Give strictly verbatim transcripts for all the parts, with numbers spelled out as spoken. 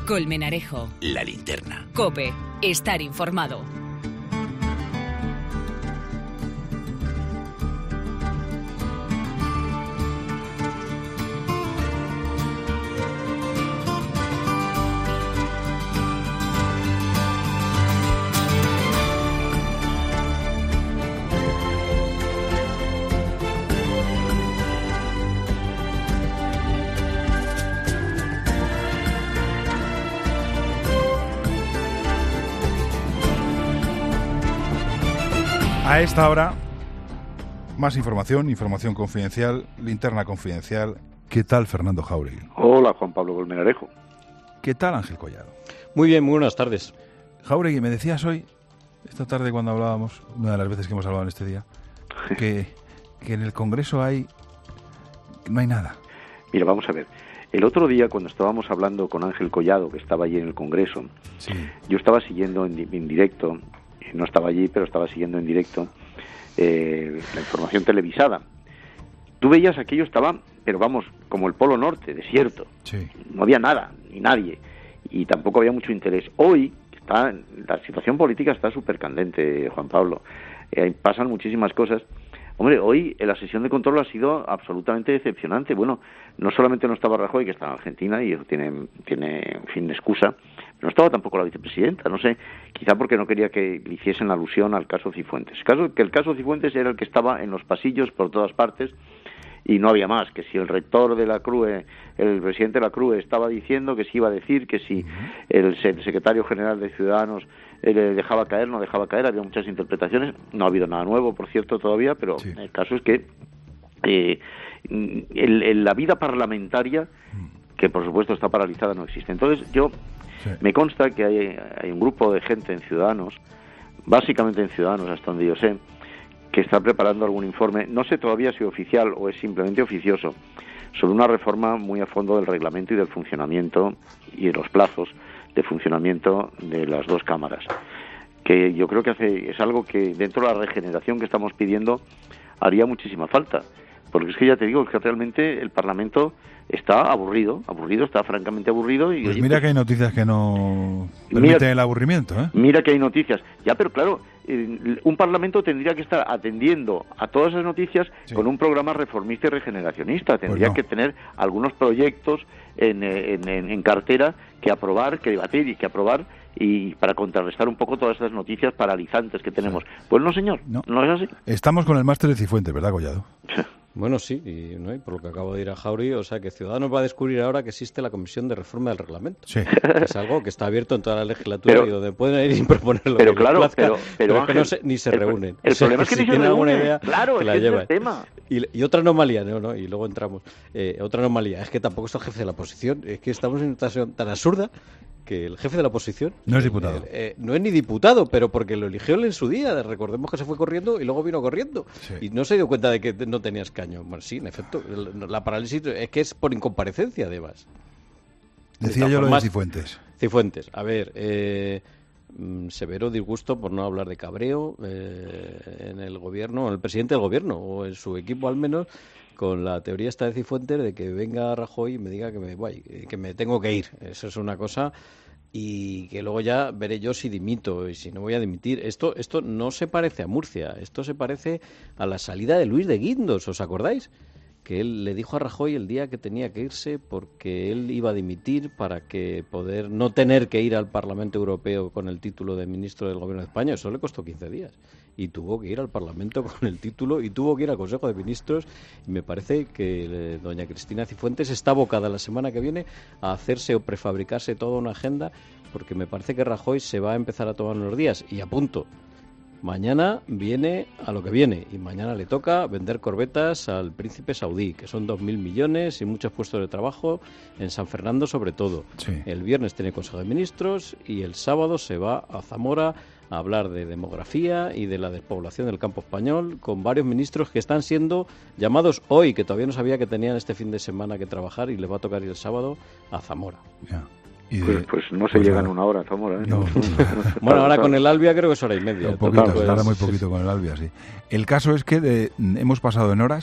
Colmenarejo. La Linterna. COPE. Estar informado. A esta hora, más información, información confidencial, linterna confidencial. ¿Qué tal, Fernando Jáuregui? Hola, Juan Pablo Colmenarejo. ¿Qué tal, Ángel Collado? Muy bien, muy buenas tardes. Jáuregui, me decías hoy, esta tarde cuando hablábamos, una de las veces que hemos hablado en este día, que, que en el Congreso hay no hay nada. Mira, vamos a ver. El otro día, cuando estábamos hablando con Ángel Collado, que estaba allí en el Congreso, sí. Yo estaba siguiendo en, en directo, no estaba allí, pero estaba siguiendo en directo eh, la información televisada. Tú veías aquello estaba, pero vamos, como el Polo Norte, desierto. Sí. No había nada, ni nadie, y tampoco había mucho interés. Hoy está la situación política está súper candente, Juan Pablo. Eh, pasan muchísimas cosas. Hombre, hoy la sesión de control ha sido absolutamente decepcionante. Bueno, no solamente no estaba Rajoy, que está en Argentina, y eso tiene, tiene en fin, excusa, pero no estaba tampoco la vicepresidenta, no sé, quizá porque no quería que le hiciesen alusión al caso Cifuentes. El caso, que el caso Cifuentes era el que estaba en los pasillos por todas partes, y no había más, que si el rector de la C R U E, el presidente de la C R U E estaba diciendo, que si iba a decir, que si el secretario general de Ciudadanos eh, le dejaba caer, no dejaba caer, había muchas interpretaciones, no ha habido nada nuevo, por cierto, todavía, pero sí. El caso es que eh, el, el, la vida parlamentaria, que por supuesto está paralizada, no existe. Entonces yo, sí. me consta que hay, hay un grupo de gente en Ciudadanos, básicamente en Ciudadanos, hasta donde yo sé, que está preparando algún informe, no sé todavía si oficial o es simplemente oficioso, sobre una reforma muy a fondo del reglamento y del funcionamiento y de los plazos de funcionamiento de las dos cámaras, que yo creo que hace es algo que dentro de la regeneración que estamos pidiendo haría muchísima falta, porque es que ya te digo, es que realmente el Parlamento está aburrido, aburrido, está francamente aburrido. Y pues oye, mira pues, que hay noticias que no permiten mira, el aburrimiento, ¿eh? Mira que hay noticias, ya, pero claro, eh, un Parlamento tendría que estar atendiendo a todas esas noticias sí. con un programa reformista y regeneracionista, tendría pues no. que tener algunos proyectos en, en, en, en cartera que aprobar, que debatir y que aprobar, y para contrarrestar un poco todas esas noticias paralizantes que tenemos. Sí. Pues no, señor, no. no es así. Estamos con el máster de Cifuentes, ¿verdad, Collado? Bueno, sí, y, ¿no? y por lo que acabo de ir a Jáuregui, o sea que Ciudadanos va a descubrir ahora que existe la Comisión de Reforma del Reglamento. Sí. Es algo que está abierto en toda la legislatura pero, y donde pueden ir y proponer lo pero que claro, les plazca, pero, pero, pero Ángel, que no se, ni se el, reúnen. El o sea, problema es que si ni se tienen reúnen, alguna idea, claro, que es la que llevan. es el tema. Y, y otra anomalía, ¿no? ¿no? Y luego entramos, eh, otra anomalía, es que tampoco está el jefe de la oposición, es que estamos en una situación tan absurda que el jefe de la oposición no es diputado. Eh, eh, no es ni diputado, pero porque lo eligió él en su día. Recordemos que se fue corriendo y luego vino corriendo. Sí. Y no se dio cuenta de que no tenía escaño. Bueno, sí, en efecto. La parálisis es que es por incomparecencia, además. Decía de yo formas, lo de Cifuentes. Cifuentes. A ver, eh, severo disgusto, por no hablar de cabreo, eh, en el gobierno, en el presidente del gobierno, o en su equipo al menos, con la teoría esta de Cifuentes de que venga Rajoy y me diga que me voy, que me tengo que ir. Eso es una cosa, y que luego ya veré yo si dimito y si no voy a dimitir. Esto esto no se parece a Murcia, esto se parece a la salida de Luis de Guindos, ¿os acordáis? Que él le dijo a Rajoy el día que tenía que irse porque él iba a dimitir para que poder no tener que ir al Parlamento Europeo con el título de ministro del Gobierno de España. Eso le costó quince días. Y tuvo que ir al Parlamento con el título y tuvo que ir al Consejo de Ministros. Y me parece que eh, doña Cristina Cifuentes está abocada la semana que viene a hacerse o prefabricarse toda una agenda, porque me parece que Rajoy se va a empezar a tomar unos días. Y a punto. Mañana viene a lo que viene, y mañana le toca vender corbetas al príncipe saudí, que son dos mil millones y muchos puestos de trabajo en San Fernando sobre todo. Sí. El viernes tiene Consejo de Ministros y el sábado se va a Zamora a hablar de demografía y de la despoblación del campo español, con varios ministros que están siendo llamados hoy, que todavía no sabía que tenían este fin de semana que trabajar, y les va a tocar ir el sábado a Zamora. Yeah. De, pues, pues no se pues llega en nada. una hora, Zamora, ¿eh? No. Bueno, ahora con el Albia creo que es hora y media. Un poquito, pues, ahora muy poquito con el Albia, sí. El caso es que de, hemos pasado en horas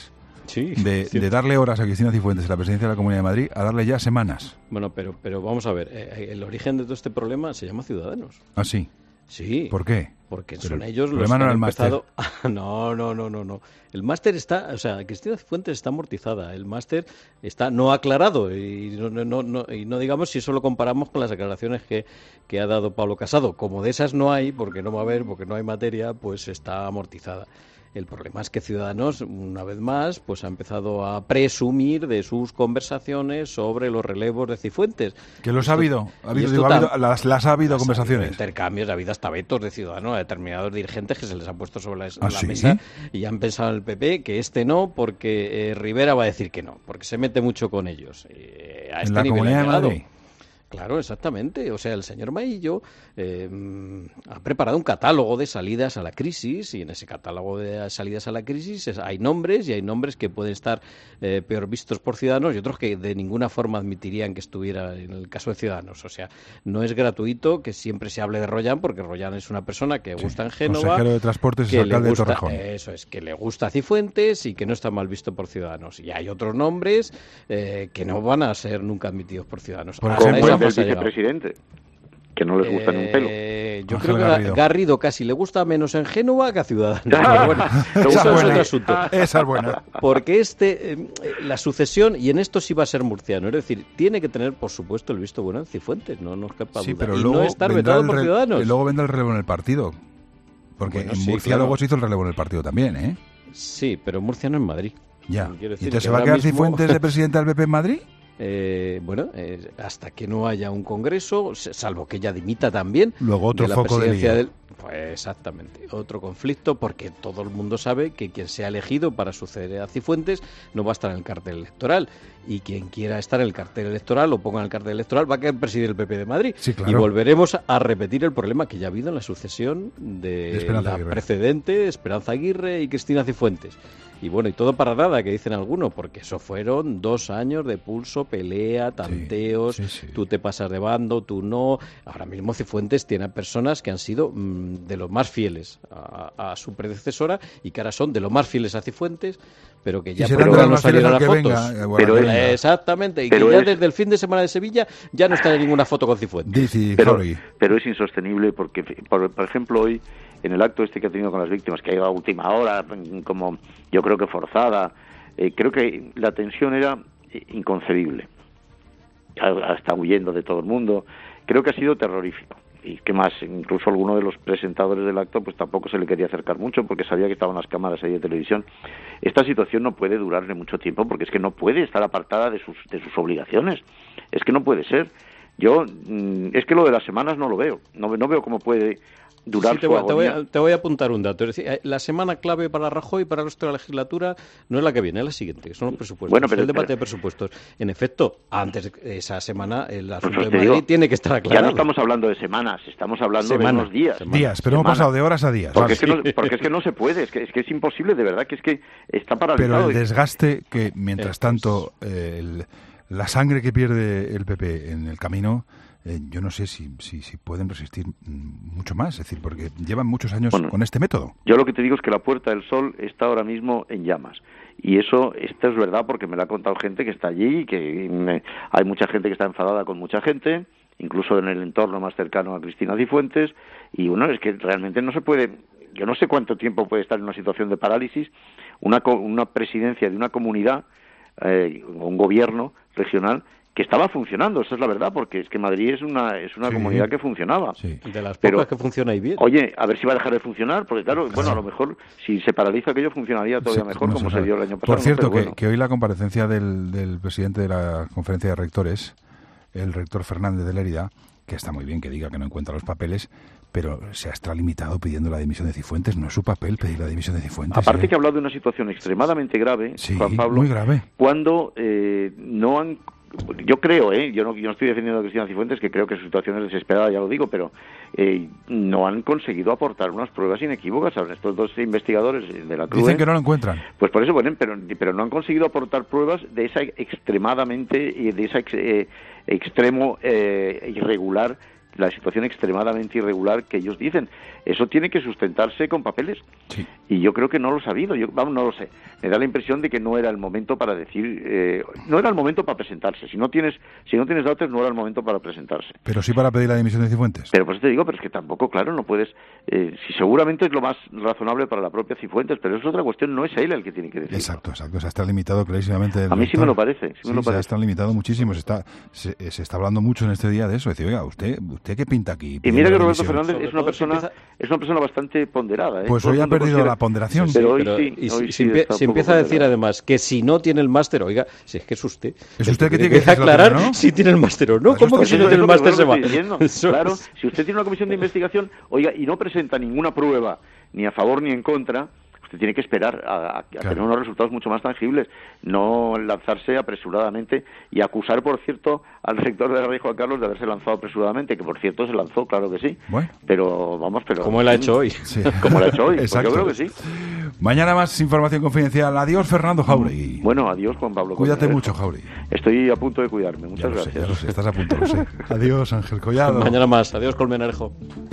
Sí, de, de darle horas a Cristina Cifuentes en la presidencia de la Comunidad de Madrid a darle ya semanas. Bueno, pero, pero vamos a ver, eh, el origen de todo este problema se llama Ciudadanos. ¿Ah, sí? Sí. ¿Por qué? Porque Pero son ellos el los problema que no han era el empezado... No, no, no, no, no. El máster está... O sea, Cristina Cifuentes está amortizada. El máster está no aclarado. Y no, no, no, y no digamos si eso lo comparamos con las aclaraciones que, que ha dado Pablo Casado. Como de esas no hay, porque no va a haber, porque no hay materia, pues está amortizada. El problema es que Ciudadanos, una vez más, pues ha empezado a presumir de sus conversaciones sobre los relevos de Cifuentes. ¿Que los Esto, ha habido? ¿Ha habido, digo, ha habido las, las ha habido las conversaciones? Ha habido intercambios, ha habido hasta vetos de Ciudadanos a determinados dirigentes que se les ha puesto sobre la, ¿Ah, la sí? mesa y han pensado en el P P que este no, porque eh, Rivera va a decir que no, porque se mete mucho con ellos. Eh, a ¿En este la nivel Comunidad ha de llegado. Madrid? Claro, exactamente. O sea, el señor Maillo eh, ha preparado un catálogo de salidas a la crisis y en ese catálogo de salidas a la crisis es, hay nombres y hay nombres que pueden estar eh, peor vistos por Ciudadanos y otros que de ninguna forma admitirían que estuviera en el caso de Ciudadanos. O sea, no es gratuito que siempre se hable de Rollán porque Rollán es una persona que Sí, gusta en Génova. consejero de Transportes y que le alcalde gusta, de Torrejón. Eso es, que le gusta a Cifuentes y que no está mal visto por Ciudadanos. Y hay otros nombres eh, que no van a ser nunca admitidos por Ciudadanos. Por Como ejemplo, el del fase ha llegado. vicepresidente, que no les gusta ni un pelo. Eh, yo Ángel creo que Garrido. Garrido casi le gusta menos en Génova que a Ciudadanos. Pero bueno, Esa eso es es buena. otro asunto. Esa es buena. Porque este, eh, la sucesión, y en esto sí va a ser murciano, es decir, tiene que tener, por supuesto, el visto bueno en Cifuentes, no nos quepa Sí, duda. pero y luego no estar vendrá vetado el por re- Ciudadanos. y luego vendrá el relevo en el partido. Porque Bueno, en sí, Murcia claro. luego se hizo el relevo en el partido también, ¿eh? Sí, pero Murcia no en Madrid. Ya. Quiero ¿Y decir entonces que se va a ahora quedar mismo- Cifuentes de presidente del P P en Madrid? Eh, bueno, eh, hasta que no haya un congreso, se- salvo que ella dimita también. Luego otro de la foco de presidencia lío. del- Pues exactamente, otro conflicto, porque todo el mundo sabe que quien sea elegido para suceder a Cifuentes no va a estar en el cartel electoral. Y quien quiera estar en el cartel electoral o ponga en el cartel electoral va a querer presidir el P P de Madrid. Sí, claro. Y volveremos a repetir el problema que ya ha habido en la sucesión de, De Esperanza la Aguirre. precedente, Esperanza Aguirre y Cristina Cifuentes. Y bueno, y todo para nada, que dicen algunos, porque eso fueron dos años de pulso, pelea, tanteos, sí, sí. tú te pasas de bando, tú no. Ahora mismo Cifuentes tiene a personas que han sido mmm, de los más fieles a, a su predecesora y que ahora son de los más fieles a Cifuentes, pero que ya Y serán por de ahora los no más fieles salieron al a que fotos. venga, eh, bueno, Pero que es- venga. Exactamente, y Pero que ya es- desde el fin de semana de Sevilla ya no está en ninguna foto con Cifuentes. Dice Pero, Jorge. pero es insostenible porque, por, por ejemplo, hoy, en el acto este que ha tenido con las víctimas, que ha llegado a última hora, como yo creo que forzada, eh, creo que la tensión era eh, inconcebible. Ha, ha estado huyendo de todo el mundo. Creo que ha sido terrorífico. Y que más, incluso alguno de los presentadores del acto pues tampoco se le quería acercar mucho porque sabía que estaban las cámaras ahí de televisión. Esta situación no puede durarle mucho tiempo porque es que no puede estar apartada de sus, de sus obligaciones. Es que no puede ser. Yo, mm, es que lo de las semanas no lo veo. No, no veo cómo puede durar Sí, te, su voy, te, voy agonía. a, te voy a apuntar un dato. Es decir, eh, la semana clave para Rajoy, para el resto de la legislatura, no es la que viene, es la siguiente, que son los presupuestos. Bueno, pero- el debate pero- de presupuestos. En efecto, antes de esa semana, el asunto Pues de te Madrid digo, tiene que estar Ya aclarado. no estamos hablando de semanas, estamos hablando Semana, de unos días. semana. Días, pero hemos Semana. pasado de horas a días. Porque es, que Sí. no, porque es que no se puede, es que, es que es imposible, de verdad, que es que está Pero paralizado. el desgaste que, mientras Esto tanto, eh, el- la sangre que pierde el P P en el camino, eh, yo no sé si, si, si pueden resistir mm, mucho más. Es decir, porque llevan muchos años Bueno. con este método. Yo lo que te digo es que la Puerta del Sol está ahora mismo en llamas. Y eso, esto es verdad porque me lo ha contado gente que está allí, que me- hay mucha gente que está enfadada con mucha gente, incluso en el entorno más cercano a Cristina Cifuentes, y uno es que realmente no se puede, yo no sé cuánto tiempo puede estar en una situación de parálisis, una, co- una presidencia de una comunidad, eh, o un gobierno regional, que estaba funcionando, esa es la verdad, porque es que Madrid es una, es una Sí. comunidad que funcionaba. Sí. De las Pero- pocas que funciona y bien. Oye, a ver si va a dejar de funcionar, porque claro, bueno, a lo mejor si se paraliza aquello funcionaría todavía Sí, mejor, no como se se sabe. dio el año pasado. Por ¿no? cierto, Pero que, bueno. que hoy la comparecencia del, del presidente de la conferencia de rectores, el rector Fernández de Lérida, que está muy bien que diga que no encuentra los papeles, pero se ha extralimitado pidiendo la dimisión de Cifuentes. No es su papel pedir la dimisión de Cifuentes. Aparte ¿eh? que ha hablado de una situación extremadamente grave, Sí, Juan Pablo, muy grave. cuando eh, no han... Yo creo, ¿eh? yo, no, yo no estoy defendiendo a Cristina Cifuentes, que creo que su situación es desesperada, ya lo digo, pero eh, no han conseguido aportar unas pruebas inequívocas a estos dos investigadores de la C R U E. Dicen que no lo encuentran. Pues por eso, bueno, pero, pero no han conseguido aportar pruebas de esa extremadamente, y de ese ex- eh, extremo eh, irregular la situación extremadamente irregular que ellos dicen. Eso tiene que sustentarse con papeles. Sí. Y yo creo que no lo ha sabido. Yo, vamos, no lo sé. Me da la impresión de que no era el momento para decir, eh, no era el momento para presentarse. Si no tienes, si no tienes datos, no era el momento para presentarse. Pero sí para pedir la dimisión de Cifuentes. Pero por eso te digo, pero es que tampoco, claro, no puedes. Eh, si seguramente es lo más razonable para la propia Cifuentes, pero es otra cuestión. No es él el que tiene que decirlo. Exacto, exacto. O sea, está limitado clarísimamente. A mí sí me lo parece. Sí, sí, me lo parece. está limitado muchísimo. Se está, se, se está hablando mucho en este día de eso. Decir, oiga, usted, usted qué pinta aquí. Y mira que Roberto dimisión? Fernández es una persona, empieza... es una persona bastante ponderada. ¿eh? Pues Todo hoy el ha mundo perdido considera... la ponderación. Pero hoy pero, sí. Y hoy si, sí empie- está un si poco empieza a decir ponderado. además que si no tiene el máster, oiga, si es que es usted. Es usted que tiene tiene que decir lo que aclarar no, ¿no? si tiene el máster o no. Eso ¿Cómo está que si bien. no tiene el Eso es máster lo se que va? estoy diciendo. Eso Claro, es- si usted tiene una comisión de investigación, oiga, y no presenta ninguna prueba, ni a favor ni en contra, usted tiene que esperar a, a Claro. tener unos resultados mucho más tangibles, no lanzarse apresuradamente y acusar, por cierto, al rector de la Rey Juan Carlos de haberse lanzado apresuradamente, que por cierto se lanzó, claro que sí. Bueno. Pero, vamos, pero... Como él ha hecho hoy. Sí. Como lo ha hecho hoy, pues Exacto. yo creo que sí. Mañana más información confidencial. Adiós, Fernando Jauregui. Bueno, adiós, Juan Pablo. Cuídate Colmenarejo. mucho, Jauregui. Estoy a punto de cuidarme. Ya Muchas lo sé, gracias. ya lo sé. Estás a punto, lo sé. Adiós, Ángel Collado. Mañana más. Adiós, Colmenarejo.